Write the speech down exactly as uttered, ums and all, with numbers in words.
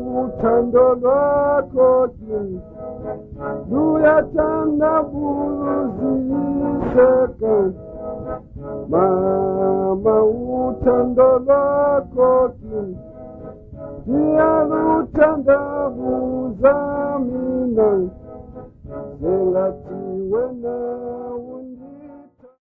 uthando lwakho King luyathandabuziseka mama uthando lwakho King ndiyaluthandabuza mina sengathi wena